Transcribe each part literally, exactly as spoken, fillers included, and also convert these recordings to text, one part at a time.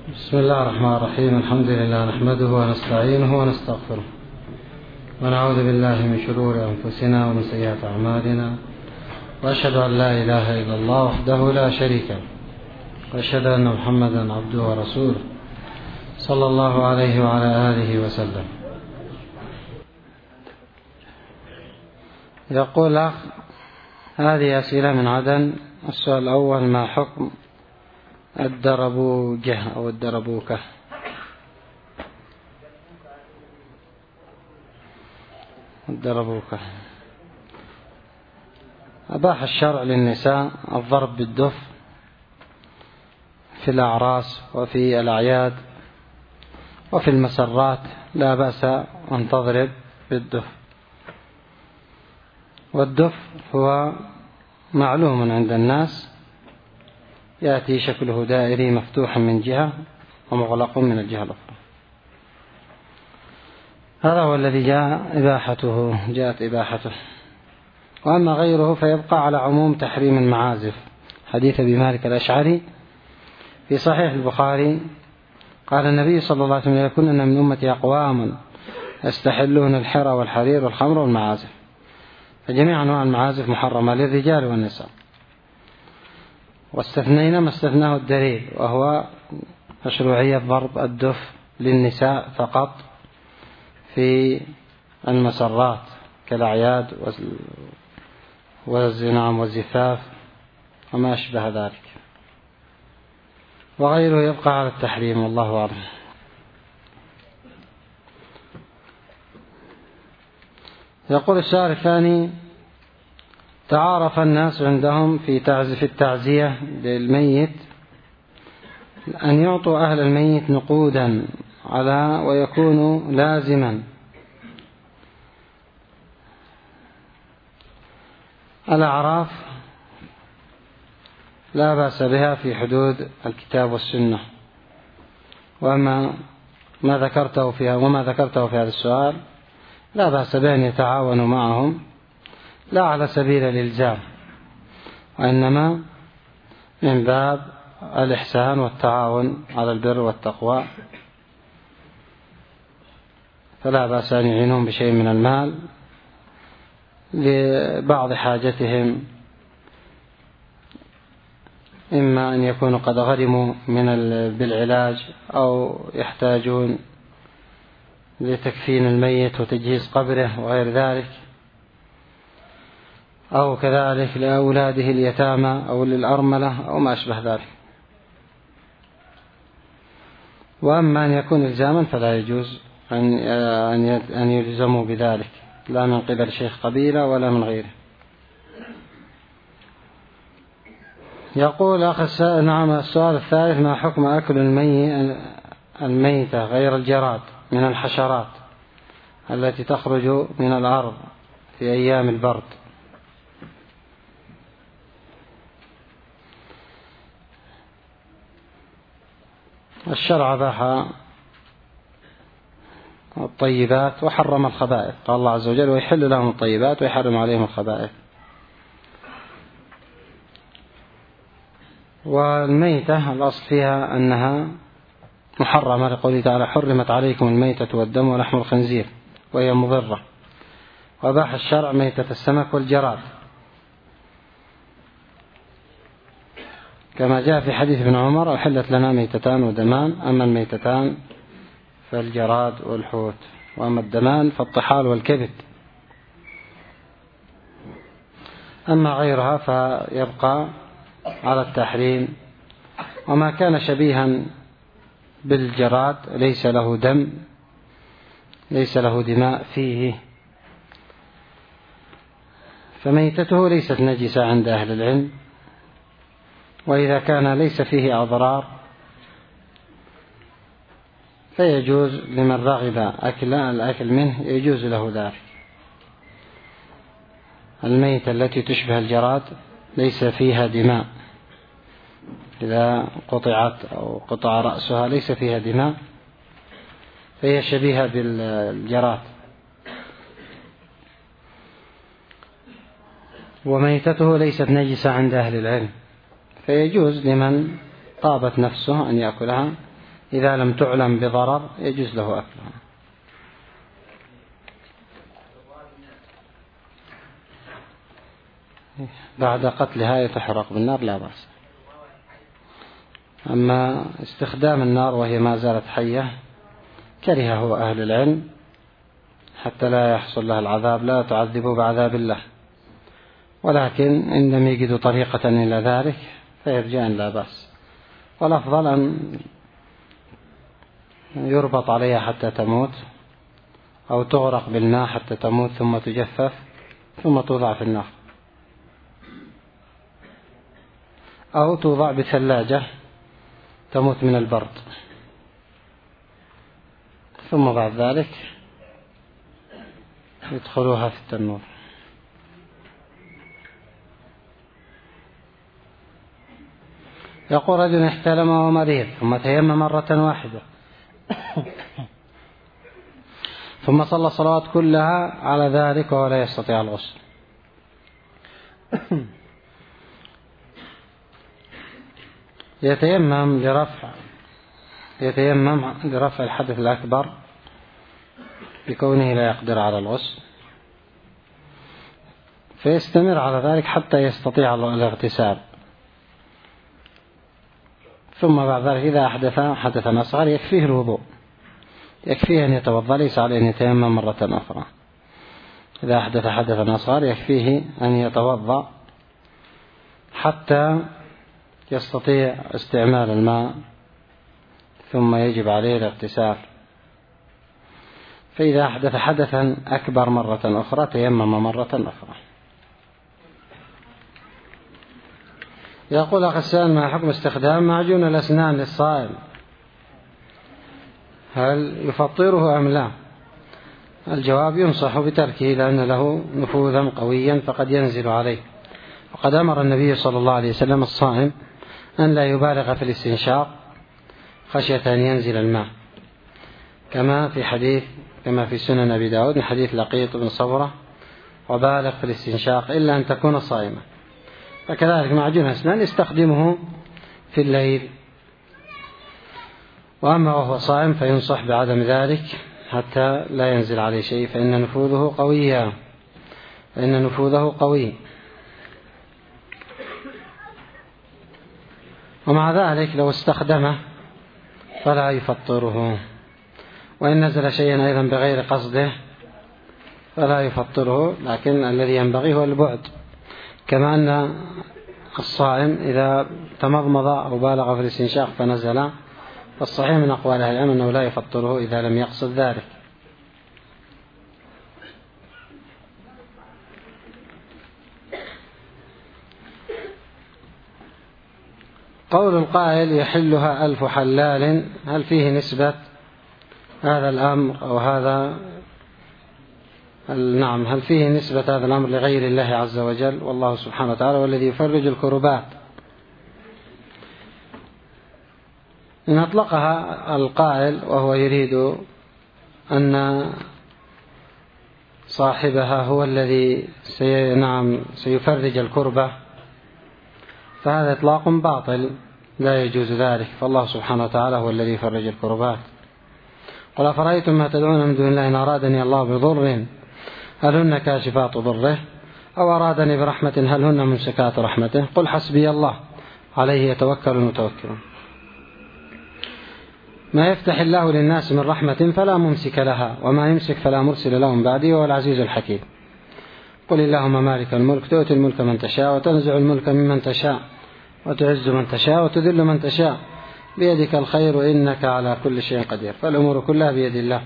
بسم الله الرحمن الرحيم. الحمد لله نحمده ونستعينه ونستغفره ونعوذ بالله من شرور أنفسنا ومن سيئات أعمالنا، وأشهد أن لا إله إلا الله وحده لا شريك له، وأشهد أن محمدا عبده ورسوله صلى الله عليه وعلى آله وسلم. يقول أخ: هذه أسئلة من عدن. السؤال الأول: ما حكم الدربوجة أو الدربوكة؟ الدربوكة أباح الشرع للنساء الضرب بالدف في الأعراس وفي الأعياد وفي المسرات، لا بأس أن تضرب بالدف. والدف هو معلوم عند الناس، يأتي شكله دائري مفتوح من جهة ومغلق من الجهة الأخرى. هذا هو الذي جاء إباحته جاءت إباحته. وأما غيره فيبقى على عموم تحريم المعازف. حديث أبي مالك الأشعري في صحيح البخاري قال النبي صلى الله عليه وسلم: يكون أن من أمتي أقوام يستحلون الحرى والحرير والخمر والمعازف. فجميع أنواع المعازف محرمة للرجال والنساء، واستثنينا ما استثناه الدليل، وهو مشروعية ضرب الدف للنساء فقط في المسرات كالأعياد والزنام والزفاف وما أشبه ذلك، وغيره يبقى على التحريم، والله أعلم. يقول السؤال الثاني: تعارف الناس عندهم في تعزف التعزية للميت أن يعطوا أهل الميت نقودا على ويكون لازما. الأعراف لا بأس بها في حدود الكتاب والسنة، وأما ما ذكرته فيها وما ذكرته في هذا السؤال لا بأس بأن يتعاونوا معهم، لا على سبيل الإلزام، وإنما من باب الإحسان والتعاون على البر والتقوى. فلا بأس أن يعينهم بشيء من المال لبعض حاجتهم، إما أن يكونوا قد غرموا من بالعلاج أو يحتاجون لتكفين الميت وتجهيز قبره وغير ذلك، أو كذلك لأولاده اليتامى أو للأرملة أو ما أشبه ذلك. وأما أن يكون إلزاما فلا يجوز أن يلزموا بذلك، لا من قبل شيخ قبيلة ولا من غيره. يقول أخ: نعم. السؤال الثالث: ما حكم أكل المي الميتة غير الجراد من الحشرات التي تخرج من الأرض في أيام البرد؟ الشرع أباح الطيبات وحرم الخبائث. قال الله عز وجل: ويحل لهم الطيبات ويحرم عليهم الخبائث. والميتة الأصل فيها أنها محرمة، لقوله تعالى: حرمت عليكم الميتة والدم ولحم الخنزير وهي مضرة. وأباح الشرع ميتة السمك والجراد، كما جاء في حديث ابن عمر: أحلت لنا ميتتان ودمان، أما الميتتان فالجراد والحوت، وأما الدمان فالطحال والكبد. أما غيرها فيبقى على التحريم. وما كان شبيها بالجراد ليس له دم ليس له دماء فيه، فميتته ليست نجسة عند أهل العلم. وإذا كان ليس فيه أضرار فيجوز لمن رغب أكل الأكل منه، يجوز له ذلك. الميتة التي تشبه الجراد ليس فيها دماء، إذا قطعت أو قطع رأسها ليس فيها دماء فهي شبيهة بالجراد. وميتته ليست نجسة عند أهل العلم، فيجوز لمن طابت نفسه أن يأكلها إذا لم تعلم بضرر يجوز له أكلها. بعد قتلها يتحرق بالنار لا بأس. أما استخدام النار وهي ما زالت حية كرهه أهل العلم حتى لا يحصل لها العذاب، لا تعذبوا بعذاب الله، ولكن إن لم يجدوا طريقة إلى ذلك فيرجعن لا بأس. والأفضل أن يربط عليها حتى تموت أو تغرق بالماء حتى تموت ثم تجفف ثم توضع في النار، أو توضع بثلاجة تموت من البرد ثم بعد ذلك يدخلوها في التنور. يقول رجل احتلم وهو مريض ثم تيمم مرة واحدة ثم صلى الصلوات كلها على ذلك وهو لا يستطيع الغسل. يتيمم لرفع يتيمم لرفع الحدث الأكبر بكونه لا يقدر على الغسل، فيستمر على ذلك حتى يستطيع الاغتسال، ثم بعد ذلك إذا أحدث حدثا أصغر يكفيه الوضوء، يكفيه أن يتوضأ، ليس عليه أن يتيمم مرة أخرى. إذا أحدث حدثا أصغر يكفيه أن يتوضأ حتى يستطيع استعمال الماء ثم يجب عليه الاغتسال. فإذا أحدث حدثا أكبر مرة أخرى تيمم مرة أخرى. يقول أخي السائل: ما حكم استخدام معجون الأسنان للصائم؟ هل يفطره أم لا؟ الجواب: ينصح بتركه لأن له نفوذا قويا فقد ينزل عليه، وقد أمر النبي صلى الله عليه وسلم الصائم أن لا يبالغ في الاستنشاق خشية أن ينزل الماء، كما في حديث كما في سنن أبي داود من حديث لقيط بن صبرة: وبالغ في الاستنشاق إلا أن تكون صائما. فكذلك معجون الأسنان يستخدمه في الليل، وأما وهو صائم فينصح بعدم ذلك حتى لا ينزل عليه شيء، فإن نفوذه قوي فإن نفوذه قوي. ومع ذلك لو استخدمه فلا يفطره، وإن نزل شيئا أيضا بغير قصده فلا يفطره، لكن الذي ينبغي هو البعد، كما أن الصائم إذا تمضمض أو بالغ في الاستنشاق فنزل، فالصحيح من أقوال أهل العلم أنه لا يفطره إذا لم يقصد ذلك. قول القائل: يحلها ألف حلال، هل فيه نسبة هذا الأمر أو هذا نعم هل فيه نسبة هذا الأمر لغير الله عز وجل؟ والله سبحانه وتعالى والذي يفرج الكربات. إن أطلقها القائل وهو يريد أن صاحبها هو الذي سي نعم سيفرج الكربة، فهذا إطلاق باطل لا يجوز ذلك، فالله سبحانه وتعالى هو الذي يفرج الكربات. قل أفرأيتم ما تدعون من دون الله إن أرادني الله بضر هل هن كاشفات ضره أو أرادني برحمة هل هن ممسكات رحمته قل حسبي الله عليه يتوكل المتوكلون. ما يفتح الله للناس من رحمة فلا ممسك لها وما يمسك فلا مرسل له من بعده وهو العزيز الحكيم. قل اللهم مالك الملك تؤتي الملك من تشاء وتنزع الملك ممن تشاء وتعز من تشاء وتذل من تشاء بيدك الخير إنك على كل شيء قدير. فالأمور كلها بيد الله،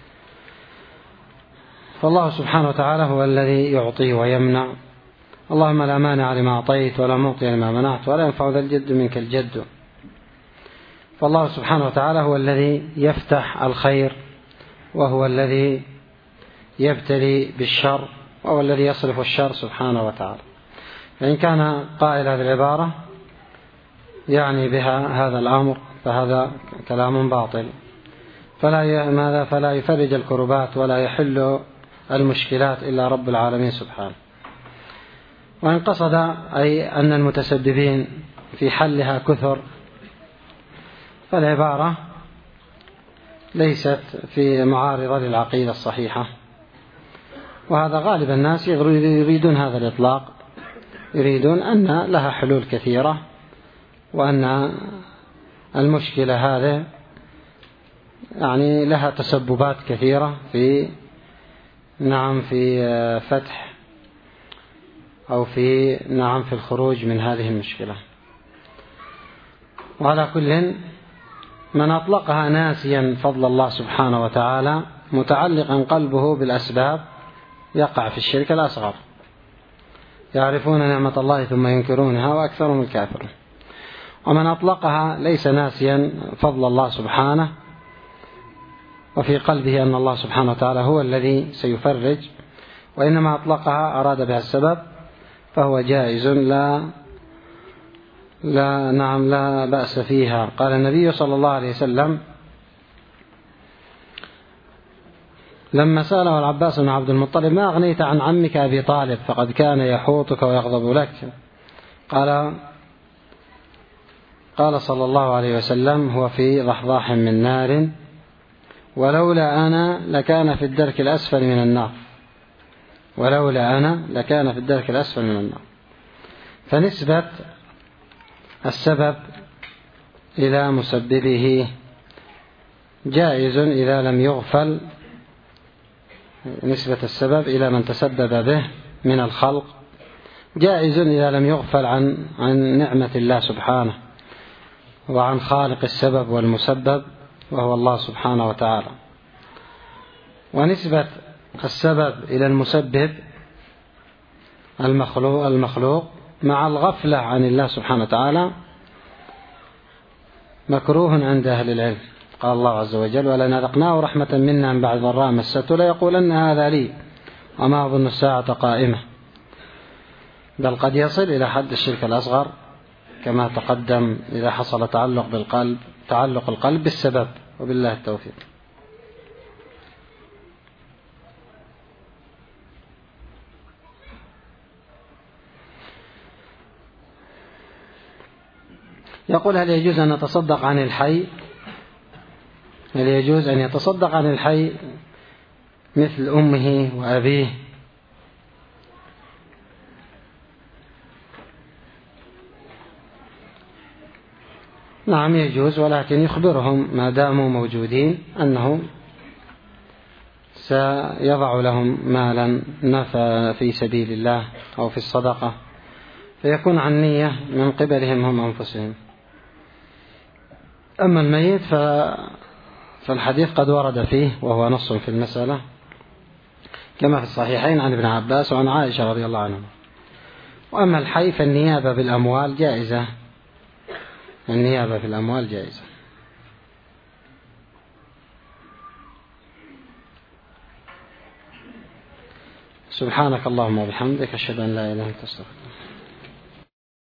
فالله سبحانه وتعالى هو الذي يعطي ويمنع. اللهم لا مانع لما أعطيت ولا معطي لما منعت ولا ينفع ذا الجد منك الجد. فالله سبحانه وتعالى هو الذي يفتح الخير وهو الذي يبتلي بالشر وهو الذي يصرف الشر سبحانه وتعالى. فإن كان قائل هذه العبارة يعني بها هذا الأمر فهذا كلام باطل، فلا ماذا فلا يفرج الكربات ولا يحل المشكلات إلا رب العالمين سبحانه. وإن قصد أي أن المتسببين في حلها كثر، فالعبارة ليست في معارضة للعقيدة الصحيحة، وهذا غالب الناس يريدون هذا الإطلاق، يريدون أن لها حلول كثيرة، وأن المشكلة هذه يعني لها تسببات كثيرة في نعم في فتح أو في نعم في الخروج من هذه المشكلة. وعلى كل من أطلقها ناسيا فضل الله سبحانه وتعالى متعلقا قلبه بالأسباب يقع في الشرك الأصغر، يعرفون نعمة الله ثم ينكرونها وأكثرهم الكافرون. ومن أطلقها ليس ناسيا فضل الله سبحانه وفي قلبه أن الله سبحانه وتعالى هو الذي سيفرج، وإنما أطلقها أراد بها السبب، فهو جائز لا لا نعم لا بأس فيها. قال النبي صلى الله عليه وسلم لما سأله العباس بن عبد المطلب: ما أغنيت عن عمك أبي طالب فقد كان يحوطك ويغضب لك؟ قال قال صلى الله عليه وسلم: هو في ضحضاح من نار، ولولا أنا لكان في الدرك الأسفل من النار، ولولا أنا لكان في الدرك الأسفل من النار. فنسبة السبب إلى مسببه جائز إذا لم يغفل، نسبة السبب إلى من تسبب به من الخلق جائز إذا لم يغفل عن عن نعمة الله سبحانه وعن خالق السبب والمسبب وهو الله سبحانه وتعالى. ونسبة السبب إلى المسبب المخلوق المخلوق مع الغفلة عن الله سبحانه وتعالى مكروه عند أهل العلم. قال الله عز وجل: ولنذقناه رحمة منا من بعد ضراء مسته ليقولن هذا لي وما أظن الساعة قائمة. بل قد يصل إلى حد الشرك الأصغر كما تقدم إذا حصل تعلق بالقلب تعلق القلب بالسبب. وبالله التوفيق. يقول: هل يجوز أن نتصدق عن الحي؟ هل يجوز أن يتصدق عن الحي مثل أمه وأبيه؟ نعم يجوز، ولكن يخبرهم ما داموا موجودين أنه سيضع لهم مالا نفع في سبيل الله أو في الصدقة، فيكون عن نية من قبلهم هم أنفسهم. أما الميت فالحديث قد ورد فيه وهو نص في المسألة كما في الصحيحين عن ابن عباس وعن عائشة رضي الله عنهم. وأما الحي فالنيابة بالأموال جائزة، النيابة في الأموال جائزة. سبحانك اللهم وبحمدك أشهد أن لا إله إلا أنت أستغفرك.